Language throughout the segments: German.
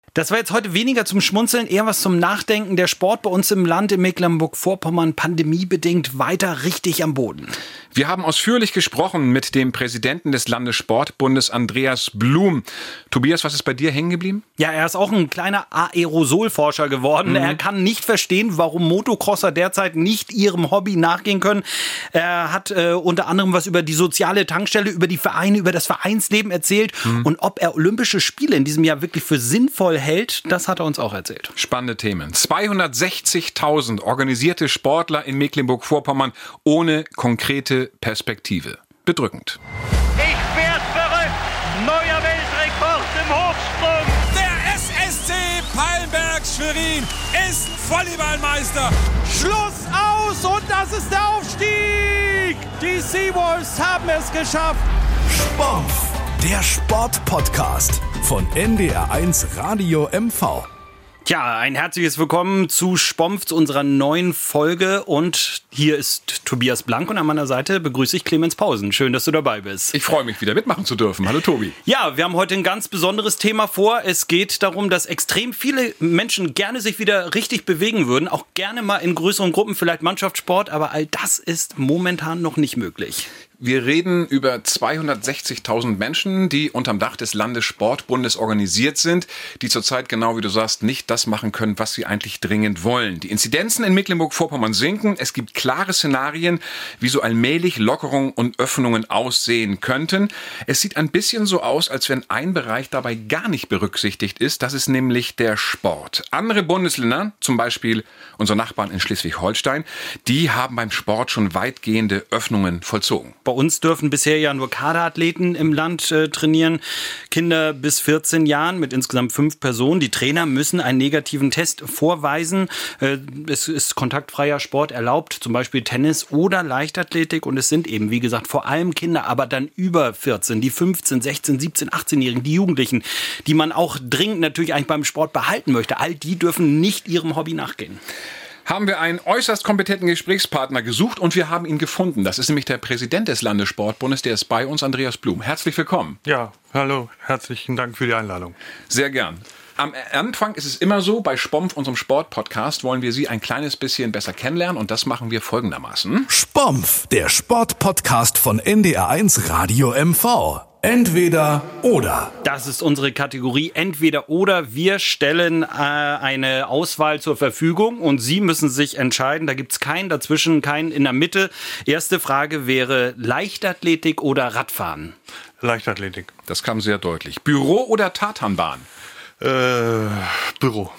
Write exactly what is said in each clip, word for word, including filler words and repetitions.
Das war jetzt heute weniger zum Schmunzeln, eher was zum Nachdenken. Der Sport bei uns im Land in Mecklenburg-Vorpommern pandemiebedingt weiter richtig am Boden. Wir haben ausführlich gesprochen mit dem Präsidenten des Landessportbundes, Andreas Blum. Tobias, was ist bei dir hängen geblieben? Ja, er ist auch ein kleiner Aerosolforscher geworden. Mhm. Er kann nicht verstehen, warum Motocrosser derzeit nicht ihrem Hobby nachgehen können. Er hat äh, unter anderem was über die soziale Tankstelle, über die Vereine, über das Vereinsleben erzählt. Mhm. Und ob er Olympische Spiele in diesem Jahr wirklich für sinnvoll hält, das hat er uns auch erzählt. Spannende Themen. zweihundertsechzigtausend organisierte Sportler in Mecklenburg-Vorpommern ohne konkrete Perspektive. Bedrückend. Ich werd verrückt! Neuer Weltrekord im Hochsprung! Der S S C Palmberg-Schwerin ist Volleyballmeister! Schluss aus und das ist der Aufstieg! Die Seawolves haben es geschafft! Spomf, der Sportpodcast von N D R eins Radio M V. Tja, ein herzliches Willkommen zu Spomf, zu unserer neuen Folge. Und hier ist Tobias Blank und an meiner Seite begrüße ich Clemens Pausen. Schön, dass du dabei bist. Ich freue mich, wieder mitmachen zu dürfen. Hallo Tobi. Ja, wir haben heute ein ganz besonderes Thema vor. Es geht darum, dass extrem viele Menschen gerne sich wieder richtig bewegen würden. Auch gerne mal in größeren Gruppen, vielleicht Mannschaftssport. Aber all das ist momentan noch nicht möglich. Wir reden über zweihundertsechzigtausend Menschen, die unterm Dach des Landessportbundes organisiert sind, die zurzeit, genau wie du sagst, nicht das machen können, was sie eigentlich dringend wollen. Die Inzidenzen in Mecklenburg-Vorpommern sinken. Es gibt klare Szenarien, wie so allmählich Lockerungen und Öffnungen aussehen könnten. Es sieht ein bisschen so aus, als wenn ein Bereich dabei gar nicht berücksichtigt ist. Das ist nämlich der Sport. Andere Bundesländer, zum Beispiel unsere Nachbarn in Schleswig-Holstein, die haben beim Sport schon weitgehende Öffnungen vollzogen. Bei uns dürfen bisher ja nur Kaderathleten im Land äh, trainieren. Kinder bis vierzehn Jahren mit insgesamt fünf Personen. Die Trainer müssen einen negativen Test vorweisen. Äh, es ist kontaktfreier Sport erlaubt, zum Beispiel Tennis oder Leichtathletik. Und es sind eben, wie gesagt, vor allem Kinder, aber dann über vierzehn, die fünfzehn, sechzehn, siebzehn, achtzehnjährigen, die Jugendlichen, die man auch dringend natürlich eigentlich beim Sport behalten möchte. All die dürfen nicht ihrem Hobby nachgehen. Haben wir einen äußerst kompetenten Gesprächspartner gesucht und wir haben ihn gefunden. Das ist nämlich der Präsident des Landessportbundes, der ist bei uns, Andreas Blum. Herzlich willkommen. Ja, hallo, herzlichen Dank für die Einladung. Sehr gern. Am Anfang ist es immer so, bei Spomf, unserem Sportpodcast, wollen wir Sie ein kleines bisschen besser kennenlernen und das machen wir folgendermaßen. Spomf, der Sportpodcast von N D R eins Radio M V. Entweder oder. Das ist unsere Kategorie Entweder oder. Wir stellen äh, eine Auswahl zur Verfügung und Sie müssen sich entscheiden. Da gibt es keinen dazwischen, keinen in der Mitte. Erste Frage wäre Leichtathletik oder Radfahren? Leichtathletik. Das kam sehr deutlich. Büro oder Tatanbahn? Äh, Büro.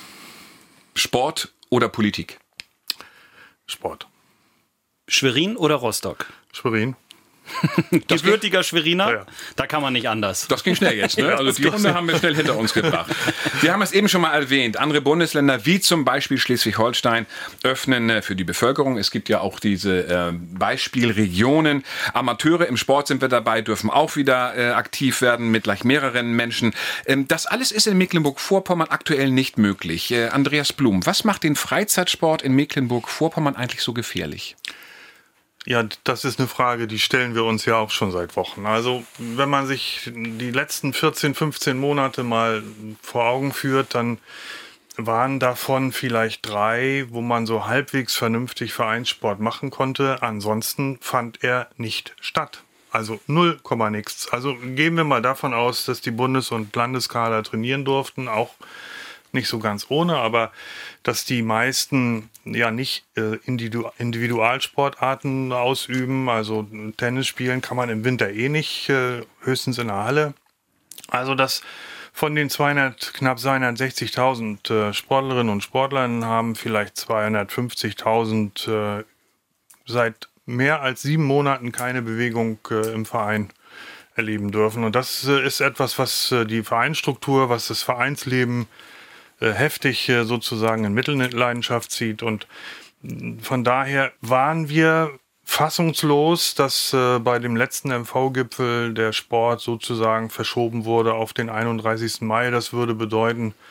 Sport oder Politik? Sport. Schwerin oder Rostock? Schwerin. Gebürtiger Schweriner, ja, ja. Da kann man nicht anders. Das ging schnell jetzt, ne? Also die Runde haben wir schnell hinter uns gebracht. Wir haben es eben schon mal erwähnt. Andere Bundesländer, wie zum Beispiel Schleswig-Holstein, öffnen für die Bevölkerung. Es gibt ja auch diese äh, Beispielregionen. Amateure im Sport sind wir dabei, dürfen auch wieder äh, aktiv werden mit gleich mehreren Menschen. Ähm, das alles ist in Mecklenburg-Vorpommern aktuell nicht möglich. Äh, Andreas Blum, was macht den Freizeitsport in Mecklenburg-Vorpommern eigentlich so gefährlich? Ja, das ist eine Frage, die stellen wir uns ja auch schon seit Wochen. Also wenn man sich die letzten vierzehn, fünfzehn Monate mal vor Augen führt, dann waren davon vielleicht drei, wo man so halbwegs vernünftig Vereinssport machen konnte. Ansonsten fand er nicht statt. Also null Komma nichts. Also gehen wir mal davon aus, dass die Bundes- und Landeskader trainieren durften, auch nicht so ganz ohne, aber dass die meisten ja nicht äh, Individu- Individualsportarten ausüben, also Tennis spielen kann man im Winter eh nicht, äh, höchstens in der Halle. Also dass von den zweihundert, knapp zweihundertsechzigtausend äh, Sportlerinnen und Sportlern haben vielleicht zweihundertfünfzigtausend äh, seit mehr als sieben Monaten keine Bewegung äh, im Verein erleben dürfen. Und das äh, ist etwas, was äh, die Vereinsstruktur, was das Vereinsleben heftig sozusagen in Mittelleidenschaft zieht. Und von daher waren wir fassungslos, dass äh, bei dem letzten M V-Gipfel der Sport sozusagen verschoben wurde auf den einunddreißigsten Mai. Das würde bedeuten,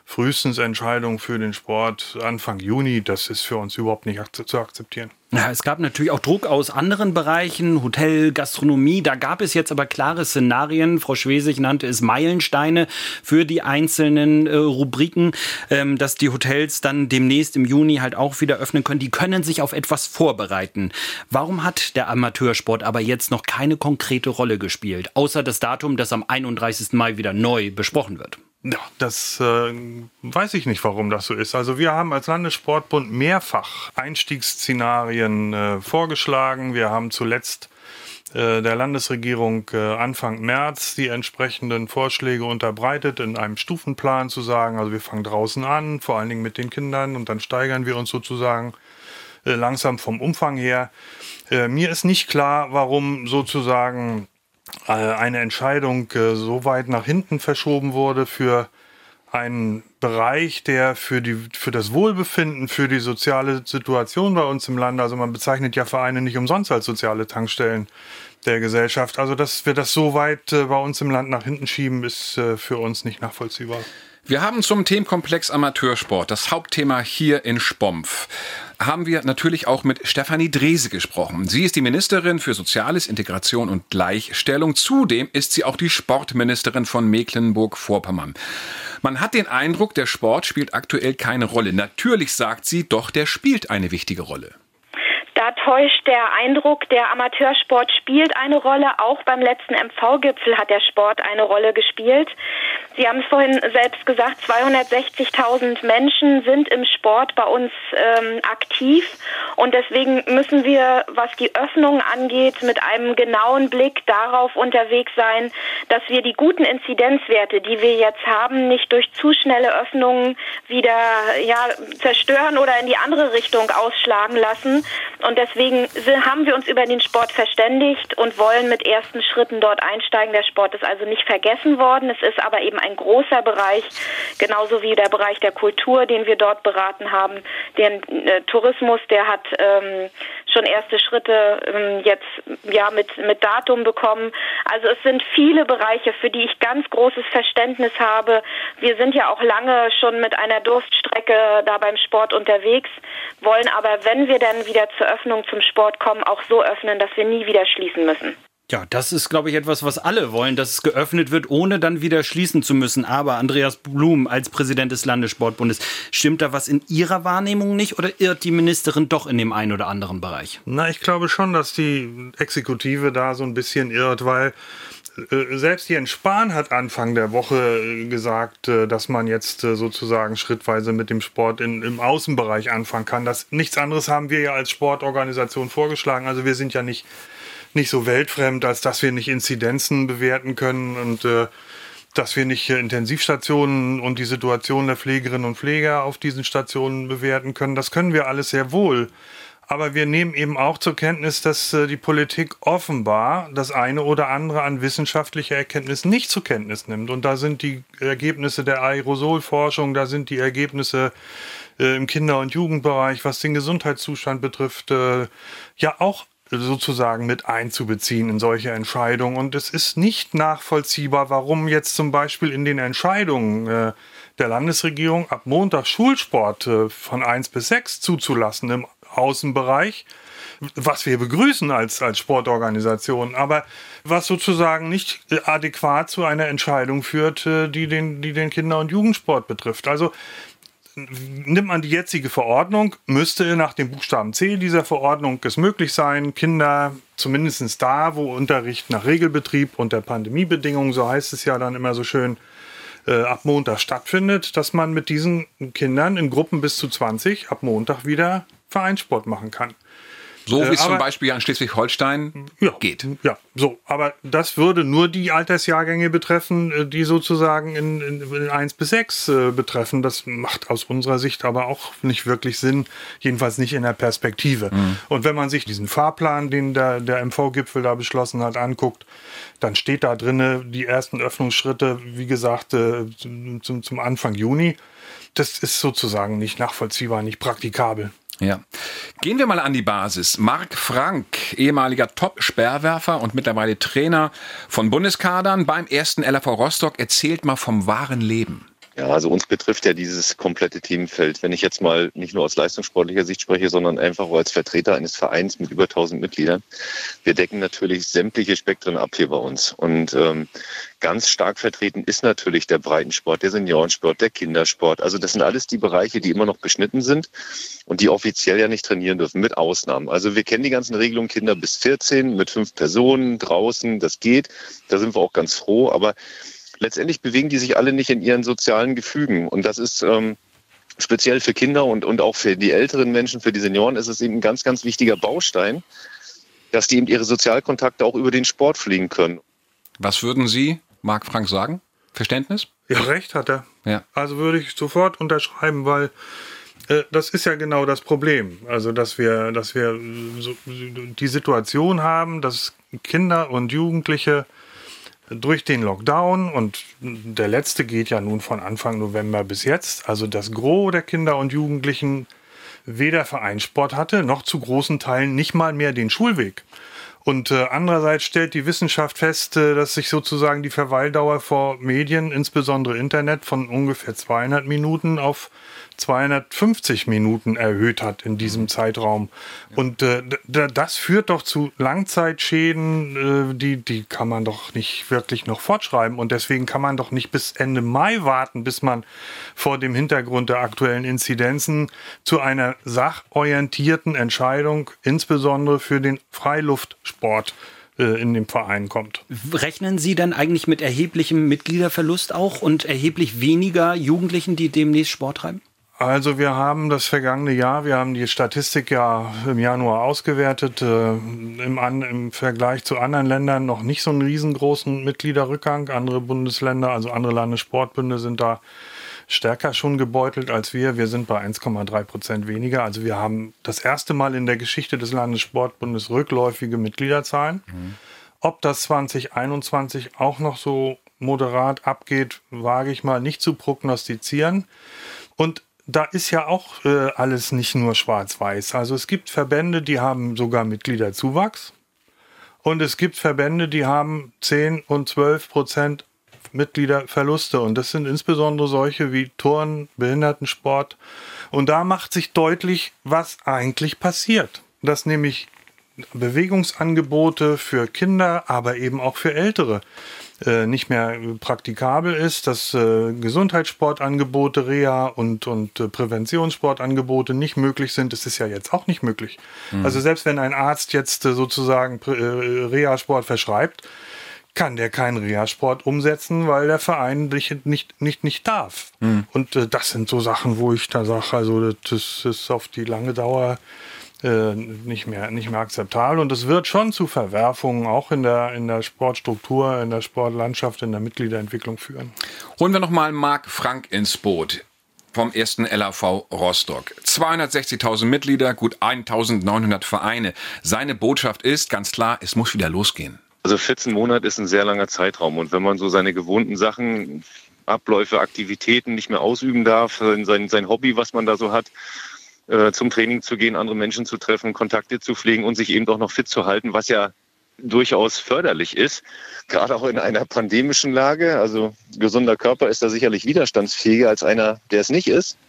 frühestens Entscheidung für den Sport Anfang Juni. Das ist für uns überhaupt nicht ak- zu akzeptieren. Ja, es gab natürlich auch Druck aus anderen Bereichen, Hotel, Gastronomie. Da gab es jetzt aber klare Szenarien. Frau Schwesig nannte es Meilensteine für die einzelnen äh, Rubriken, ähm, dass die Hotels dann demnächst im Juni halt auch wieder öffnen können. Die können sich auf etwas vorbereiten. Warum hat der Amateursport aber jetzt noch keine konkrete Rolle gespielt, außer das Datum, das am einunddreißigsten Mai wieder neu besprochen wird? Ja, das äh, weiß ich nicht, warum das so ist. Also wir haben als Landessportbund mehrfach Einstiegsszenarien äh, vorgeschlagen. Wir haben zuletzt äh, der Landesregierung äh, Anfang März die entsprechenden Vorschläge unterbreitet, in einem Stufenplan zu sagen, also wir fangen draußen an, vor allen Dingen mit den Kindern, und dann steigern wir uns sozusagen äh, langsam vom Umfang her. Äh, mir ist nicht klar, warum sozusagen eine Entscheidung so weit nach hinten verschoben wurde für einen Bereich, der für die, für das Wohlbefinden, für die soziale Situation bei uns im Land, also man bezeichnet ja Vereine nicht umsonst als soziale Tankstellen der Gesellschaft. Also, dass wir das so weit bei uns im Land nach hinten schieben, ist für uns nicht nachvollziehbar. Wir haben zum Themenkomplex Amateursport, das Hauptthema hier in Spompf, haben wir natürlich auch mit Stefanie Drese gesprochen. Sie ist die Ministerin für Soziales, Integration und Gleichstellung. Zudem ist sie auch die Sportministerin von Mecklenburg-Vorpommern. Man hat den Eindruck, der Sport spielt aktuell keine Rolle. Natürlich sagt sie, doch, der spielt eine wichtige Rolle. Da täuscht der Eindruck, der Amateursport spielt eine Rolle. Auch beim letzten M V-Gipfel hat der Sport eine Rolle gespielt. Sie haben es vorhin selbst gesagt, zweihundertsechzigtausend Menschen sind im Sport bei uns ähm, aktiv. Und deswegen müssen wir, was die Öffnung angeht, mit einem genauen Blick darauf unterwegs sein, dass wir die guten Inzidenzwerte, die wir jetzt haben, nicht durch zu schnelle Öffnungen wieder ja, zerstören oder in die andere Richtung ausschlagen lassen. Und deswegen haben wir uns über den Sport verständigt und wollen mit ersten Schritten dort einsteigen. Der Sport ist also nicht vergessen worden. Es ist aber eben ein großer Bereich, genauso wie der Bereich der Kultur, den wir dort beraten haben. Der äh, Tourismus, der hat ähm, schon erste Schritte ähm, jetzt ja mit, mit Datum bekommen. Also es sind viele Bereiche, für die ich ganz großes Verständnis habe. Wir sind ja auch lange schon mit einer Durststrecke da beim Sport unterwegs, wollen aber, wenn wir dann wieder zur Öffnung zum Sport kommen, auch so öffnen, dass wir nie wieder schließen müssen. Ja, das ist, glaube ich, etwas, was alle wollen, dass es geöffnet wird, ohne dann wieder schließen zu müssen. Aber Andreas Blum als Präsident des Landessportbundes, stimmt da was in Ihrer Wahrnehmung nicht oder irrt die Ministerin doch in dem einen oder anderen Bereich? Na, ich glaube schon, dass die Exekutive da so ein bisschen irrt, weil äh, selbst Jens Spahn hat Anfang der Woche äh, gesagt, äh, dass man jetzt äh, sozusagen schrittweise mit dem Sport in, im Außenbereich anfangen kann. Das, nichts anderes haben wir ja als Sportorganisation vorgeschlagen. Also wir sind ja nicht nicht so weltfremd, als dass wir nicht Inzidenzen bewerten können und äh, dass wir nicht äh, Intensivstationen und die Situation der Pflegerinnen und Pfleger auf diesen Stationen bewerten können. Das können wir alles sehr wohl. Aber wir nehmen eben auch zur Kenntnis, dass äh, die Politik offenbar das eine oder andere an wissenschaftlicher Erkenntnis nicht zur Kenntnis nimmt. Und da sind die Ergebnisse der Aerosolforschung, da sind die Ergebnisse äh, im Kinder- und Jugendbereich, was den Gesundheitszustand betrifft, äh, ja auch sozusagen mit einzubeziehen in solche Entscheidungen. Und es ist nicht nachvollziehbar, warum jetzt zum Beispiel in den Entscheidungen äh, der Landesregierung ab Montag Schulsport äh, von eins bis sechs zuzulassen im Außenbereich, was wir begrüßen als, als Sportorganisation, aber was sozusagen nicht adäquat zu einer Entscheidung führt, äh, die den, die den Kinder- und Jugendsport betrifft. Also nimmt man die jetzige Verordnung, müsste nach dem Buchstaben C dieser Verordnung es möglich sein, Kinder zumindest da, wo Unterricht nach Regelbetrieb unter Pandemiebedingungen, so heißt es ja dann immer so schön, äh, ab Montag stattfindet, dass man mit diesen Kindern in Gruppen bis zu zwanzig ab Montag wieder Vereinssport machen kann. So wie es äh, zum Beispiel in Schleswig-Holstein ja, geht. Ja, so. Aber das würde nur die Altersjahrgänge betreffen, die sozusagen in, in, in eins bis sechs äh, betreffen. Das macht aus unserer Sicht aber auch nicht wirklich Sinn, jedenfalls nicht in der Perspektive. Mhm. Und wenn man sich diesen Fahrplan, den der, der M V-Gipfel da beschlossen hat, anguckt, dann steht da drin die ersten Öffnungsschritte, wie gesagt, äh, zum, zum Anfang Juni. Das ist sozusagen nicht nachvollziehbar, nicht praktikabel. Ja. Gehen wir mal an die Basis. Marc Frank, ehemaliger Top-Sperrwerfer und mittlerweile Trainer von Bundeskadern beim ersten L A V Rostock, erzählt mal vom wahren Leben. Ja, also uns betrifft ja dieses komplette Themenfeld. Wenn ich jetzt mal nicht nur aus leistungssportlicher Sicht spreche, sondern einfach auch als Vertreter eines Vereins mit über tausend Mitgliedern. Wir decken natürlich sämtliche Spektren ab hier bei uns. Und ähm, ganz stark vertreten ist natürlich der Breitensport, der Seniorensport, der Kindersport. Also das sind alles die Bereiche, die immer noch beschnitten sind und die offiziell ja nicht trainieren dürfen, mit Ausnahmen. Also wir kennen die ganzen Regelungen, Kinder bis vierzehn mit fünf Personen draußen, das geht. Da sind wir auch ganz froh, aber letztendlich bewegen die sich alle nicht in ihren sozialen Gefügen. Und das ist ähm, speziell für Kinder und, und auch für die älteren Menschen, für die Senioren, ist es eben ein ganz, ganz wichtiger Baustein, dass die eben ihre Sozialkontakte auch über den Sport pflegen können. Was würden Sie, Marc Frank, sagen? Verständnis? Ja, recht hat er. Ja. Also würde ich sofort unterschreiben, weil äh, das ist ja genau das Problem. Also, dass wir, dass wir so, die Situation haben, dass Kinder und Jugendliche durch den Lockdown, und der letzte geht ja nun von Anfang November bis jetzt, also das Gros der Kinder und Jugendlichen weder Vereinssport hatte, noch zu großen Teilen nicht mal mehr den Schulweg. Und äh, andererseits stellt die Wissenschaft fest, äh, dass sich sozusagen die Verweildauer vor Medien, insbesondere Internet, von ungefähr zweihundert Minuten auf zweihundertfünfzig Minuten erhöht hat in diesem Zeitraum. Und äh, d- das führt doch zu Langzeitschäden, äh, die, die kann man doch nicht wirklich noch fortschreiben. Und deswegen kann man doch nicht bis Ende Mai warten, bis man vor dem Hintergrund der aktuellen Inzidenzen zu einer sachorientierten Entscheidung, insbesondere für den Freiluftsport, in dem Verein kommt. Rechnen Sie dann eigentlich mit erheblichem Mitgliederverlust auch und erheblich weniger Jugendlichen, die demnächst Sport treiben? Also wir haben das vergangene Jahr, wir haben die Statistik ja im Januar ausgewertet, äh, im, an, im Vergleich zu anderen Ländern noch nicht so einen riesengroßen Mitgliederrückgang. Andere Bundesländer, also andere Landessportbünde sind da stärker schon gebeutelt als wir. Wir sind bei eins Komma drei Prozent weniger. Also wir haben das erste Mal in der Geschichte des Landessportbundes rückläufige Mitgliederzahlen. Mhm. Ob das zwanzig einundzwanzig auch noch so moderat abgeht, wage ich mal nicht zu prognostizieren. Und da ist ja auch äh, alles nicht nur schwarz-weiß. Also es gibt Verbände, die haben sogar Mitgliederzuwachs. Und es gibt Verbände, die haben zehn und zwölf Prozent Mitgliederverluste. Und das sind insbesondere solche wie Turnen, Behindertensport. Und da macht sich deutlich, was eigentlich passiert. Dass nämlich Bewegungsangebote für Kinder, aber eben auch für Ältere äh, nicht mehr praktikabel ist, dass äh, Gesundheitssportangebote, Reha und, und äh, Präventionssportangebote nicht möglich sind. Das ist ja jetzt auch nicht möglich. Mhm. Also selbst wenn ein Arzt jetzt äh, sozusagen äh, Reha-Sport verschreibt, kann der keinen Reha-Sport umsetzen, weil der Verein nicht, nicht, nicht, nicht darf. Mhm. Und äh, das sind so Sachen, wo ich da sage, also das ist auf die lange Dauer Äh, nicht mehr, nicht mehr akzeptabel. Und es wird schon zu Verwerfungen auch in der, in der Sportstruktur, in der Sportlandschaft, in der Mitgliederentwicklung führen. Holen wir nochmal Marc Frank ins Boot vom ersten L A V Rostock. zweihundertsechzigtausend Mitglieder, gut eintausendneunhundert Vereine. Seine Botschaft ist ganz klar, es muss wieder losgehen. Also vierzehn Monate ist ein sehr langer Zeitraum. Und wenn man so seine gewohnten Sachen, Abläufe, Aktivitäten nicht mehr ausüben darf, sein, sein Hobby, was man da so hat, zum Training zu gehen, andere Menschen zu treffen, Kontakte zu pflegen und sich eben auch noch fit zu halten, was ja durchaus förderlich ist, gerade auch in einer pandemischen Lage. Also gesunder Körper ist da sicherlich widerstandsfähiger als einer, der es nicht ist.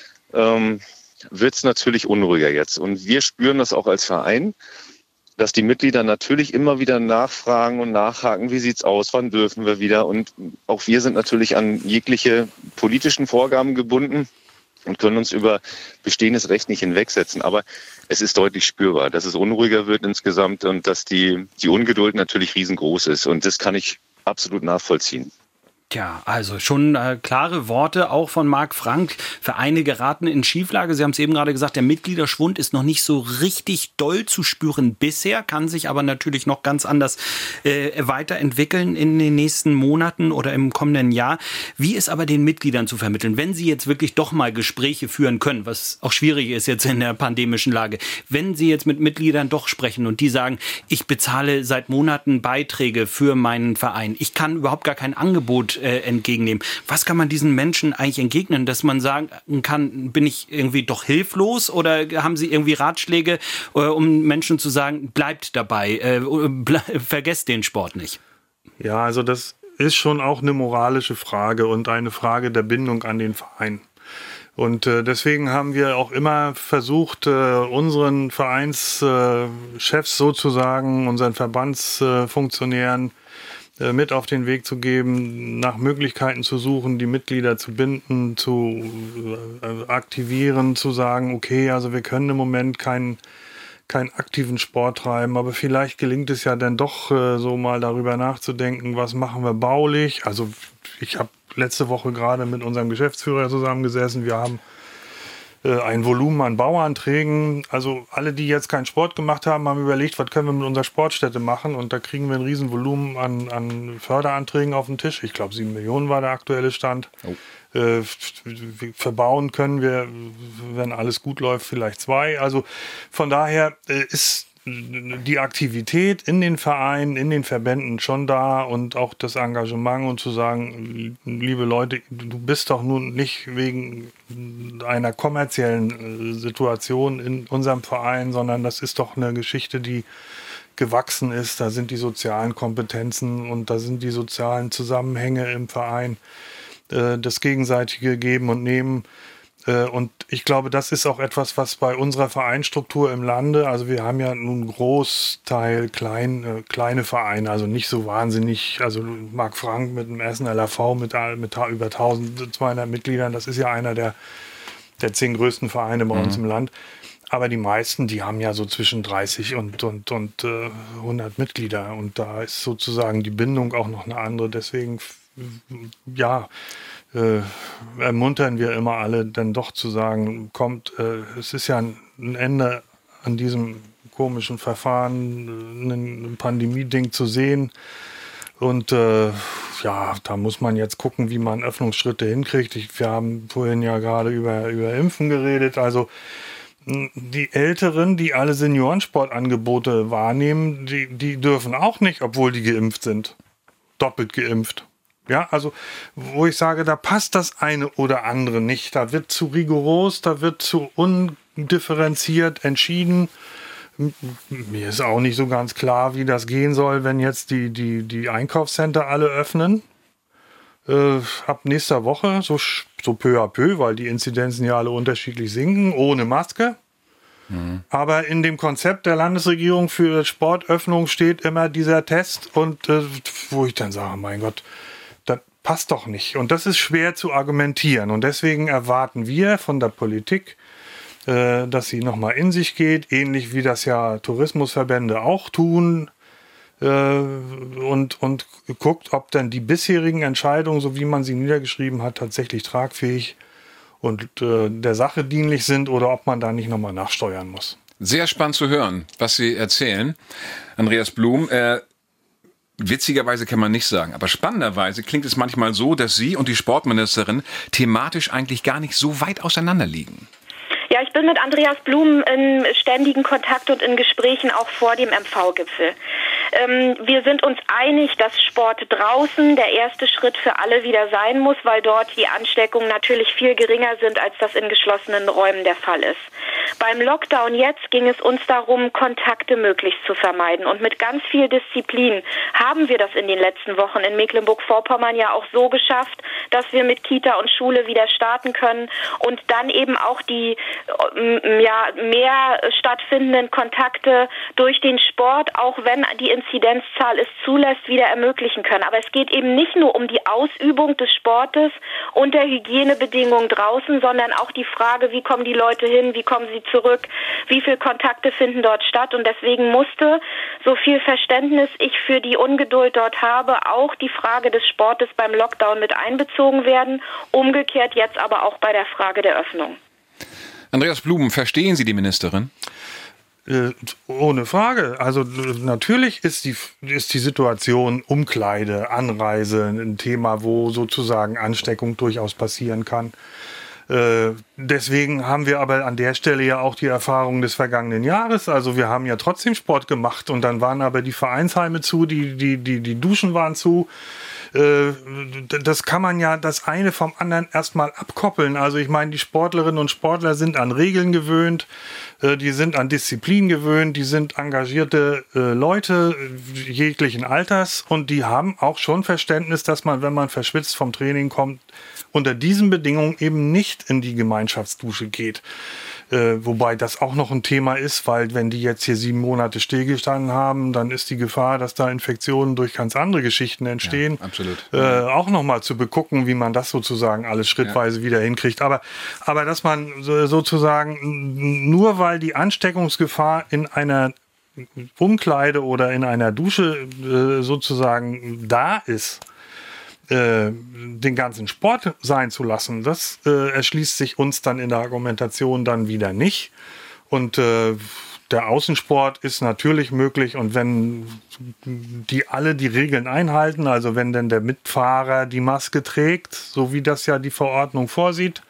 Ähm, wird es natürlich unruhiger jetzt. Und wir spüren das auch als Verein, dass die Mitglieder natürlich immer wieder nachfragen und nachhaken, wie sieht's aus, wann dürfen wir wieder. Und auch wir sind natürlich an jegliche politischen Vorgaben gebunden und können uns über bestehendes Recht nicht hinwegsetzen. Aber es ist deutlich spürbar, dass es unruhiger wird insgesamt und dass die, die Ungeduld natürlich riesengroß ist. Und das kann ich absolut nachvollziehen. Tja, also schon äh, klare Worte auch von Marc Frank. Vereine geraten in Schieflage. Sie haben es eben gerade gesagt, der Mitgliederschwund ist noch nicht so richtig doll zu spüren bisher, kann sich aber natürlich noch ganz anders äh, weiterentwickeln in den nächsten Monaten oder im kommenden Jahr. Wie ist aber den Mitgliedern zu vermitteln, wenn sie jetzt wirklich doch mal Gespräche führen können, was auch schwierig ist jetzt in der pandemischen Lage, wenn sie jetzt mit Mitgliedern doch sprechen und die sagen, ich bezahle seit Monaten Beiträge für meinen Verein, ich kann überhaupt gar kein Angebot entgegennehmen. Was kann man diesen Menschen eigentlich entgegnen, dass man sagen kann, bin ich irgendwie doch hilflos oder haben Sie irgendwie Ratschläge, um Menschen zu sagen, bleibt dabei, ble- vergesst den Sport nicht? Ja, also das ist schon auch eine moralische Frage und eine Frage der Bindung an den Verein. Und äh, deswegen haben wir auch immer versucht, äh, unseren Vereinschefs äh, sozusagen, unseren Verbandsfunktionären äh, mit auf den Weg zu geben, nach Möglichkeiten zu suchen, die Mitglieder zu binden, zu äh, aktivieren, zu sagen, okay, also wir können im Moment keinen keinen aktiven Sport treiben, aber vielleicht gelingt es ja dann doch äh, so mal darüber nachzudenken, was machen wir baulich. Also ich habe letzte Woche gerade mit unserem Geschäftsführer zusammengesessen. Wir haben äh, ein Volumen an Bauanträgen. Also alle, die jetzt keinen Sport gemacht haben, haben überlegt, was können wir mit unserer Sportstätte machen. Und da kriegen wir ein Riesenvolumen an, an Förderanträgen auf den Tisch. Ich glaube, sieben Millionen war der aktuelle Stand. Oh. Äh, verbauen können wir, wenn alles gut läuft, vielleicht zwei. Also von daher äh, ist die Aktivität in den Vereinen, in den Verbänden schon da und auch das Engagement und zu sagen, liebe Leute, du bist doch nun nicht wegen einer kommerziellen Situation in unserem Verein, sondern das ist doch eine Geschichte, die gewachsen ist. Da sind die sozialen Kompetenzen und da sind die sozialen Zusammenhänge im Verein, das gegenseitige Geben und Nehmen. Und ich glaube, das ist auch etwas, was bei unserer Vereinsstruktur im Lande, also wir haben ja nun einen Großteil klein, kleine Vereine, also nicht so wahnsinnig, also Mark Frank mit dem Essen L A V mit, mit über eintausendzweihundert Mitgliedern, das ist ja einer der, der zehn größten Vereine bei mhm. uns im Land. Aber die meisten, die haben ja so zwischen dreißig und, und, und äh, hundert Mitglieder und da ist sozusagen die Bindung auch noch eine andere, deswegen ja, äh, ermuntern wir immer alle dann doch zu sagen, kommt, äh, es ist ja ein, ein Ende an diesem komischen Verfahren, ein, ein Pandemie-Ding zu sehen und äh, ja, da muss man jetzt gucken, wie man Öffnungsschritte hinkriegt. Ich, wir haben vorhin ja gerade über, über Impfen geredet, also die Älteren, die alle Seniorensportangebote wahrnehmen, die, die dürfen auch nicht, obwohl die geimpft sind, doppelt geimpft. Ja, also wo ich sage, da passt das eine oder andere nicht. Da wird zu rigoros, da wird zu undifferenziert entschieden. Mir ist auch nicht so ganz klar, wie das gehen soll, wenn jetzt die, die, die Einkaufscenter alle öffnen. Äh, ab nächster Woche, so, so peu à peu, weil die Inzidenzen ja alle unterschiedlich sinken, ohne Maske. Mhm. Aber in dem Konzept der Landesregierung für Sportöffnung steht immer dieser Test und äh, wo ich dann sage, mein Gott, passt doch nicht. Und das ist schwer zu argumentieren. Und deswegen erwarten wir von der Politik, äh, dass sie nochmal in sich geht, ähnlich wie das ja Tourismusverbände auch tun, äh, und, und guckt, ob dann die bisherigen Entscheidungen, so wie man sie niedergeschrieben hat, tatsächlich tragfähig und äh, der Sache dienlich sind oder ob man da nicht nochmal nachsteuern muss. Sehr spannend zu hören, was Sie erzählen. Andreas Blum, äh, witzigerweise kann man nicht sagen, aber spannenderweise klingt es manchmal so, dass Sie und die Sportministerin thematisch eigentlich gar nicht so weit auseinander liegen. Ja, ich bin mit Andreas Blum in ständigen Kontakt und in Gesprächen auch vor dem M V-Gipfel. Ähm, wir sind uns einig, dass Sport draußen der erste Schritt für alle wieder sein muss, weil dort die Ansteckungen natürlich viel geringer sind, als das in geschlossenen Räumen der Fall ist. Beim Lockdown jetzt ging es uns darum, Kontakte möglichst zu vermeiden. Und mit ganz viel Disziplin haben wir das in den letzten Wochen in Mecklenburg-Vorpommern ja auch so geschafft, dass wir mit Kita und Schule wieder starten können und dann eben auch die ja, mehr stattfindenden Kontakte durch den Sport, auch wenn die Inzidenzzahl es zulässt, wieder ermöglichen können. Aber es geht eben nicht nur um die Ausübung des Sportes und der Hygienebedingungen draußen, sondern auch die Frage, wie kommen die Leute hin, wie kommen sie zurück, wie viele Kontakte finden dort statt. Und deswegen musste, so viel Verständnis ich für die Ungeduld dort habe, auch die Frage des Sportes beim Lockdown mit einbezogen werden. Umgekehrt jetzt aber auch bei der Frage der Öffnung. Andreas Blum, verstehen Sie die Ministerin? Äh, ohne Frage. Also natürlich ist die, ist die Situation Umkleide, Anreise ein Thema, wo sozusagen Ansteckung durchaus passieren kann. Äh, deswegen haben wir aber an der Stelle ja auch die Erfahrung des vergangenen Jahres. Also wir haben ja trotzdem Sport gemacht und dann waren aber die Vereinsheime zu, die, die, die, die Duschen waren zu. Das kann man ja das eine vom anderen erstmal abkoppeln. Also ich meine, die Sportlerinnen und Sportler sind an Regeln gewöhnt, die sind an Disziplin gewöhnt, die sind engagierte Leute jeglichen Alters und die haben auch schon Verständnis, dass man, wenn man verschwitzt vom Training kommt, unter diesen Bedingungen eben nicht in die Gemeinschaftsdusche geht. Äh, wobei das auch noch ein Thema ist, weil wenn die jetzt hier sieben Monate stillgestanden haben, dann ist die Gefahr, dass da Infektionen durch ganz andere Geschichten entstehen, ja, absolut. Äh, auch nochmal zu begucken, wie man das sozusagen alles schrittweise ja. wieder hinkriegt. Aber, aber dass man so, sozusagen, nur weil die Ansteckungsgefahr in einer Umkleide oder in einer Dusche äh, sozusagen da ist, den ganzen Sport sein zu lassen, das äh, erschließt sich uns dann in der Argumentation dann wieder nicht. Und äh, der Außensport ist natürlich möglich und wenn die alle die Regeln einhalten, also wenn denn der Mitfahrer die Maske trägt, so wie das ja die Verordnung vorsieht,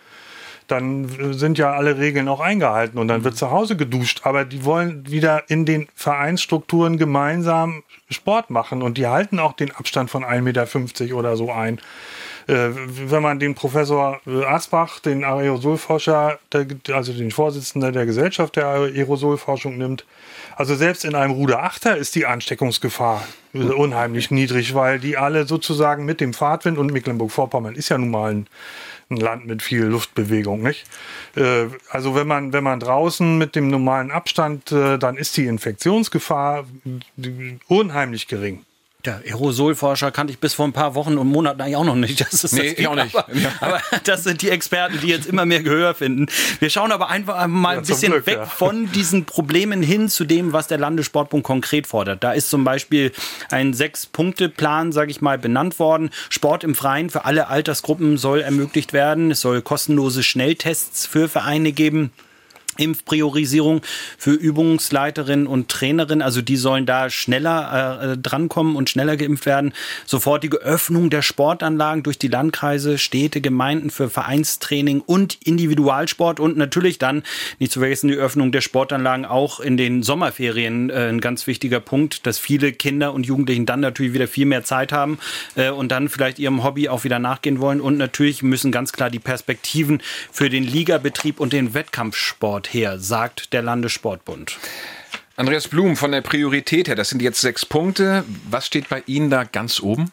dann sind ja alle Regeln auch eingehalten und dann wird zu Hause geduscht. Aber die wollen wieder in den Vereinsstrukturen gemeinsam Sport machen und die halten auch den Abstand von ein Meter fünfzig oder so ein. Äh, wenn man den Professor Asbach, den Aerosolforscher, der, also den Vorsitzenden der Gesellschaft der Aerosolforschung nimmt, also selbst in einem Ruderachter ist die Ansteckungsgefahr unheimlich niedrig, weil die alle sozusagen mit dem Fahrtwind, und Mecklenburg-Vorpommern ist ja nun mal ein ein Land mit viel Luftbewegung, nicht? Äh, also wenn man, wenn man draußen mit dem normalen Abstand, äh, dann ist die Infektionsgefahr unheimlich gering. Der Aerosolforscher kannte ich bis vor ein paar Wochen und Monaten eigentlich auch noch nicht. Das ist nee, das ich auch nicht. Aber, ja. aber das sind die Experten, die jetzt immer mehr Gehör finden. Wir schauen aber einfach mal ja, ein bisschen Glück, weg ja. von diesen Problemen hin zu dem, was der Landessportbund konkret fordert. Da ist zum Beispiel ein Sechs-Punkte-Plan, sage ich mal, benannt worden. Sport im Freien für alle Altersgruppen soll ermöglicht werden. Es soll kostenlose Schnelltests für Vereine geben. Impfpriorisierung für Übungsleiterinnen und Trainerinnen, also die sollen da schneller äh, drankommen und schneller geimpft werden. Sofortige Öffnung der Sportanlagen durch die Landkreise, Städte, Gemeinden für Vereinstraining und Individualsport und natürlich dann, nicht zu vergessen, die Öffnung der Sportanlagen auch in den Sommerferien, äh, ein ganz wichtiger Punkt, dass viele Kinder und Jugendlichen dann natürlich wieder viel mehr Zeit haben äh, und dann vielleicht ihrem Hobby auch wieder nachgehen wollen und natürlich müssen ganz klar die Perspektiven für den Ligabetrieb und den Wettkampfsport her, sagt der Landessportbund. Andreas Blum, von der Priorität her, das sind jetzt sechs Punkte. Was steht bei Ihnen da ganz oben?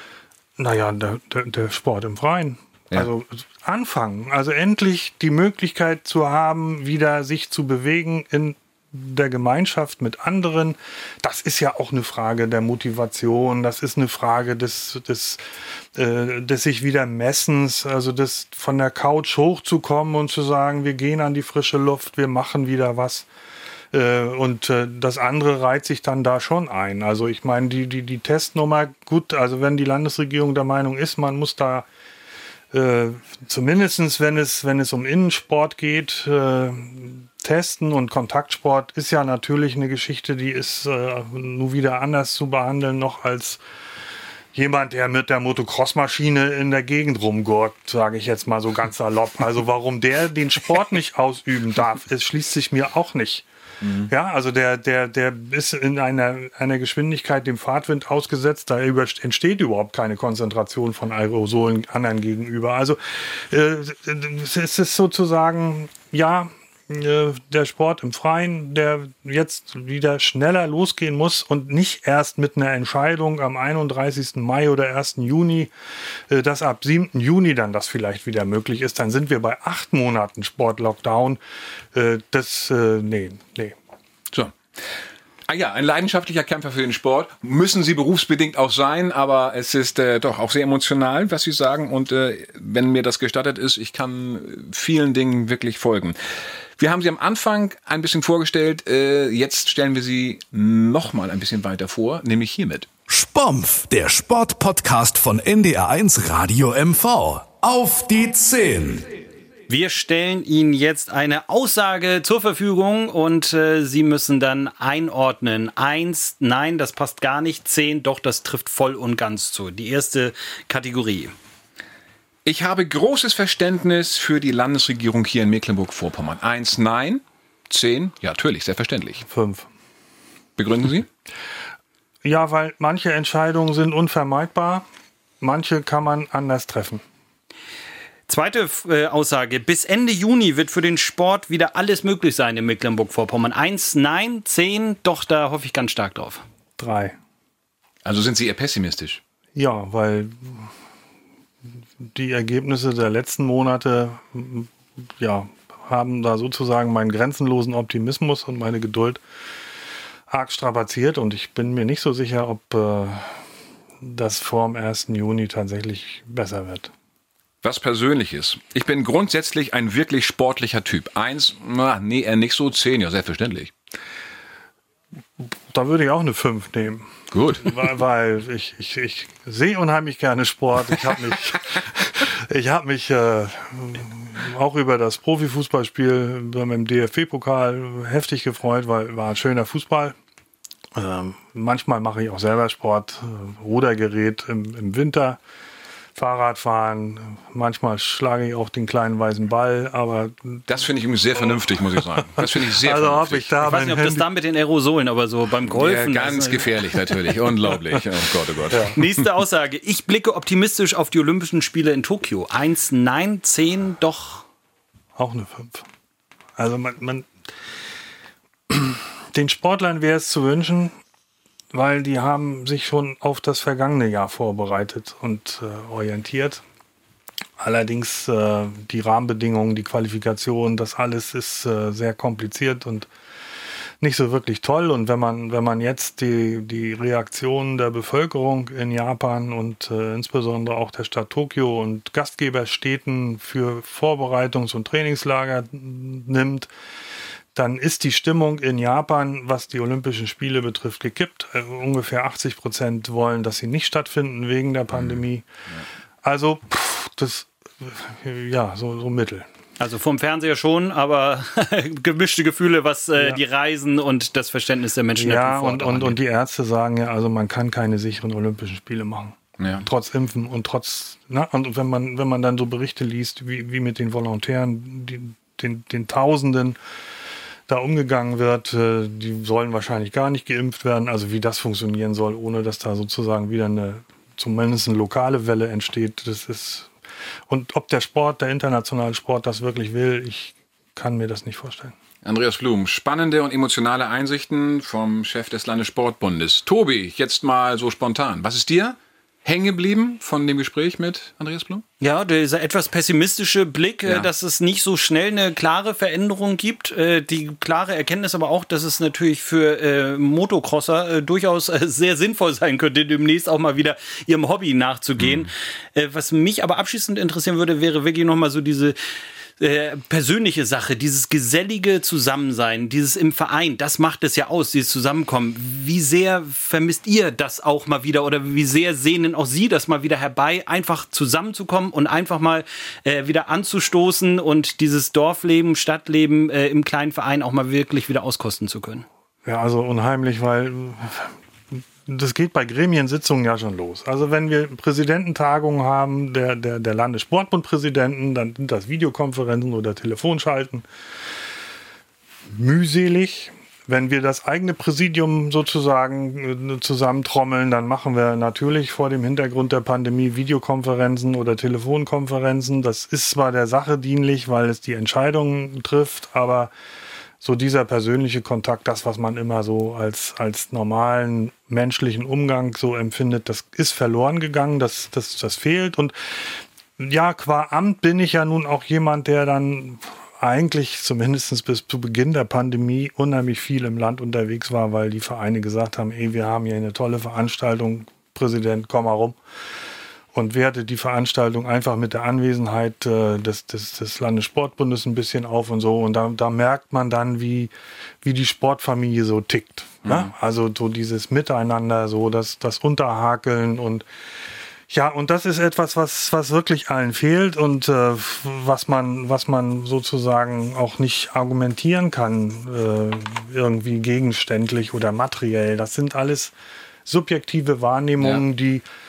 Naja, der, der, der Sport im Freien. Ja. Also anfangen, also endlich die Möglichkeit zu haben, wieder sich zu bewegen in der Gemeinschaft mit anderen. Das ist ja auch eine Frage der Motivation, das ist eine Frage des, des, äh, des sich wieder Messens, also des von der Couch hochzukommen und zu sagen, wir gehen an die frische Luft, wir machen wieder was. Äh, und äh, das andere reiht sich dann da schon ein. Also ich meine, die, die, die Testnummer, gut, also wenn die Landesregierung der Meinung ist, man muss da äh, zumindestens, wenn es, wenn es um Innensport geht, äh, testen und Kontaktsport ist ja natürlich eine Geschichte, die ist äh, nur wieder anders zu behandeln noch als jemand, der mit der Motocross-Maschine in der Gegend rumgurkt, sage ich jetzt mal so ganz salopp. Also warum der den Sport nicht ausüben darf, es schließt sich mir auch nicht. Mhm. Ja, also der, der, der ist in einer, einer Geschwindigkeit dem Fahrtwind ausgesetzt, da über, entsteht überhaupt keine Konzentration von Aerosolen anderen gegenüber. Also äh, es ist sozusagen, ja, der Sport im Freien, der jetzt wieder schneller losgehen muss und nicht erst mit einer Entscheidung am einunddreißigsten Mai oder ersten Juni, dass ab siebten Juni dann das vielleicht wieder möglich ist. Dann sind wir bei acht Monaten Sportlockdown. Das, nee, nee. So. Ah ja, ein leidenschaftlicher Kämpfer für den Sport. Müssen Sie berufsbedingt auch sein, aber es ist äh, doch auch sehr emotional, was Sie sagen. Und äh, wenn mir das gestattet ist, ich kann vielen Dingen wirklich folgen. Wir haben sie am Anfang ein bisschen vorgestellt. Äh, jetzt stellen wir sie noch mal ein bisschen weiter vor, nämlich hiermit. Spompf, der Sportpodcast von N D R eins Radio M V. Auf die zehn. Wir stellen Ihnen jetzt eine Aussage zur Verfügung und äh, Sie müssen dann einordnen. Eins, nein, das passt gar nicht. Zehn, doch, das trifft voll und ganz zu. Die erste Kategorie. Ich habe großes Verständnis für die Landesregierung hier in Mecklenburg-Vorpommern. Eins, nein. Zehn, ja, natürlich, selbstverständlich. Fünf. Begründen Sie? Ja, weil manche Entscheidungen sind unvermeidbar. Manche kann man anders treffen. Zweite äh, Aussage. Bis Ende Juni wird für den Sport wieder alles möglich sein in Mecklenburg-Vorpommern. Eins, nein. Zehn, doch, da hoffe ich ganz stark drauf. Drei. Also sind Sie eher pessimistisch? Ja, weil die Ergebnisse der letzten Monate ja, haben da sozusagen meinen grenzenlosen Optimismus und meine Geduld arg strapaziert. Und ich bin mir nicht so sicher, ob äh, das vor dem ersten Juni tatsächlich besser wird. Was Persönliches. Ich bin grundsätzlich ein wirklich sportlicher Typ. Eins, na, nee, eher nicht so. Zehn, ja, selbstverständlich. Da würde ich auch eine fünf nehmen. Gut. Weil, weil ich, ich, ich sehe unheimlich gerne Sport. Ich habe mich, ich hab mich äh, auch über das Profifußballspiel beim D F B-Pokal heftig gefreut, weil war ein schöner Fußball. Ähm, manchmal mache ich auch selber Sport, äh, Rudergerät im, im Winter. Fahrradfahren, manchmal schlage ich auch den kleinen weißen Ball, aber... Das finde ich übrigens sehr vernünftig, muss ich sagen. Das finde ich sehr also vernünftig. Ich, da ich weiß nicht, ob das da mit den Aerosolen, aber so beim Golfen... Ja, ganz gefährlich natürlich, unglaublich. Oh Gott, oh Gott. Ja. Nächste Aussage. Ich blicke optimistisch auf die Olympischen Spiele in Tokio. Eins, nein, zehn, doch. Auch eine fünf. Also man... man den Sportlern wäre es zu wünschen, weil die haben sich schon auf das vergangene Jahr vorbereitet und äh, orientiert. Allerdings äh, die Rahmenbedingungen, die Qualifikation, das alles ist äh, sehr kompliziert und nicht so wirklich toll. Und wenn man, wenn man jetzt die, die Reaktionen der Bevölkerung in Japan und äh, insbesondere auch der Stadt Tokio und Gastgeberstädten für Vorbereitungs- und Trainingslager nimmt, dann ist die Stimmung in Japan, was die Olympischen Spiele betrifft, gekippt. Äh, ungefähr achtzig Prozent wollen, dass sie nicht stattfinden wegen der Pandemie. Ja. Also, pff, das, äh, ja, so, so mittel. Also vom Fernseher schon, aber gemischte Gefühle, was äh, ja. die Reisen und das Verständnis der Menschen ja, und, und, und die Ärzte sagen ja, also man kann keine sicheren Olympischen Spiele machen. Ja. Trotz Impfen und trotz, na, und wenn man, wenn man dann so Berichte liest, wie, wie mit den Volontären, die, den, den Tausenden, da umgegangen wird, die sollen wahrscheinlich gar nicht geimpft werden, also wie das funktionieren soll, ohne dass da sozusagen wieder eine, zumindest eine lokale Welle entsteht, das ist, und ob der Sport, der internationale Sport das wirklich will, ich kann mir das nicht vorstellen. Andreas Blum, spannende und emotionale Einsichten vom Chef des Landessportbundes. Tobi, jetzt mal so spontan, was ist dir hängen geblieben von dem Gespräch mit Andreas Blum? Ja, dieser etwas pessimistische Blick, ja. dass es nicht so schnell eine klare Veränderung gibt. Die klare Erkenntnis aber auch, dass es natürlich für äh, Motocrosser äh, durchaus äh, sehr sinnvoll sein könnte, demnächst auch mal wieder ihrem Hobby nachzugehen. Mhm. Äh, was mich aber abschließend interessieren würde, wäre wirklich nochmal so diese Äh, persönliche Sache, dieses gesellige Zusammensein, dieses im Verein, das macht es ja aus, dieses Zusammenkommen. Wie sehr vermisst ihr das auch mal wieder oder wie sehr sehnen auch Sie das mal wieder herbei, einfach zusammenzukommen und einfach mal äh, wieder anzustoßen und dieses Dorfleben, Stadtleben äh, im kleinen Verein auch mal wirklich wieder auskosten zu können? Ja, also unheimlich, weil das geht bei Gremiensitzungen ja schon los. Also wenn wir Präsidententagungen haben, der, der, der Landessportbundpräsidenten, dann sind das Videokonferenzen oder Telefonschalten. Mühselig. Wenn wir das eigene Präsidium sozusagen zusammentrommeln, dann machen wir natürlich vor dem Hintergrund der Pandemie Videokonferenzen oder Telefonkonferenzen. Das ist zwar der Sache dienlich, weil es die Entscheidungen trifft, aber so dieser persönliche Kontakt, das, was man immer so als, als normalen menschlichen Umgang so empfindet, das ist verloren gegangen, das, das, das fehlt. Und ja, qua Amt bin ich ja nun auch jemand, der dann eigentlich zumindest bis zu Beginn der Pandemie unheimlich viel im Land unterwegs war, weil die Vereine gesagt haben, ey, wir haben hier eine tolle Veranstaltung, Präsident, komm mal rum. Und werte die Veranstaltung einfach mit der Anwesenheit äh, des, des, des Landessportbundes ein bisschen auf und so. Und da, da merkt man dann, wie, wie die Sportfamilie so tickt. Mhm. Ne? Also so dieses Miteinander, so das, das Unterhakeln und ja, und das ist etwas, was, was wirklich allen fehlt und äh, was man, was man sozusagen auch nicht argumentieren kann, äh, irgendwie gegenständlich oder materiell. Das sind alles subjektive Wahrnehmungen, ja. die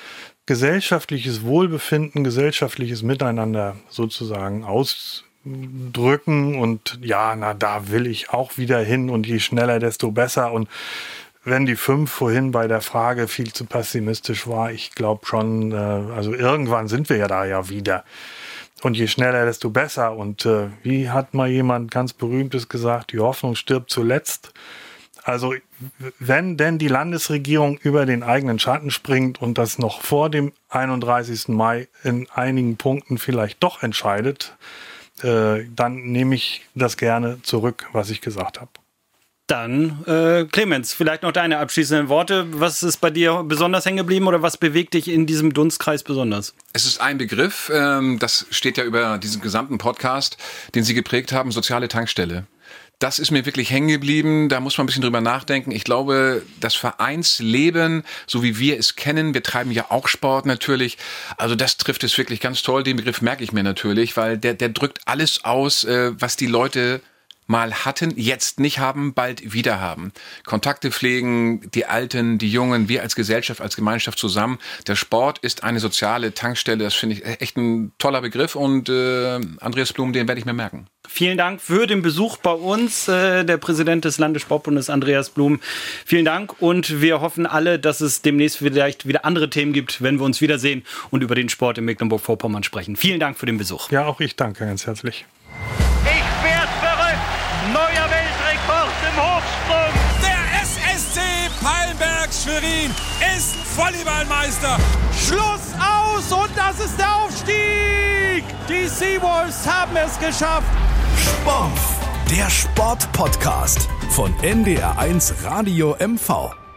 gesellschaftliches Wohlbefinden, gesellschaftliches Miteinander sozusagen ausdrücken und ja, na, da will ich auch wieder hin und je schneller, desto besser. Und wenn die fünf vorhin bei der Frage viel zu pessimistisch war, ich glaube schon, äh, also irgendwann sind wir ja da ja wieder. Und je schneller, desto besser. Und äh, wie hat mal jemand ganz Berühmtes gesagt, die Hoffnung stirbt zuletzt. Also wenn denn die Landesregierung über den eigenen Schatten springt und das noch vor dem einunddreißigsten Mai in einigen Punkten vielleicht doch entscheidet, äh, dann nehme ich das gerne zurück, was ich gesagt habe. Dann, äh, Clemens, vielleicht noch deine abschließenden Worte. Was ist bei dir besonders hängen geblieben oder was bewegt dich in diesem Dunstkreis besonders? Es ist ein Begriff, ähm, das steht ja über diesen gesamten Podcast, den Sie geprägt haben, soziale Tankstelle. Das ist mir wirklich hängen geblieben. Da muss man ein bisschen drüber nachdenken. Ich glaube, das Vereinsleben, so wie wir es kennen, wir treiben ja auch Sport natürlich. Also das trifft es wirklich ganz toll. Den Begriff merke ich mir natürlich, weil der, der drückt alles aus, äh, was die Leute mal hatten, jetzt nicht haben, bald wieder haben. Kontakte pflegen, die Alten, die Jungen, wir als Gesellschaft, als Gemeinschaft zusammen. Der Sport ist eine soziale Tankstelle. Das finde ich echt ein toller Begriff und äh, Andreas Blum, den werde ich mir merken. Vielen Dank für den Besuch bei uns, äh, der Präsident des Landessportbundes Andreas Blum. Vielen Dank und wir hoffen alle, dass es demnächst vielleicht wieder andere Themen gibt, wenn wir uns wiedersehen und über den Sport in Mecklenburg-Vorpommern sprechen. Vielen Dank für den Besuch. Ja, auch ich danke ganz herzlich. Ich werd verrückt! Neuer Weltrekord im Hochsprung! Der S S C Palmberg Schwerin ist Volleyballmeister. Schluss aus und das ist der Aufstieg! Die Seawolves haben es geschafft! Sport, der Sport-Podcast von N D R eins Radio M V.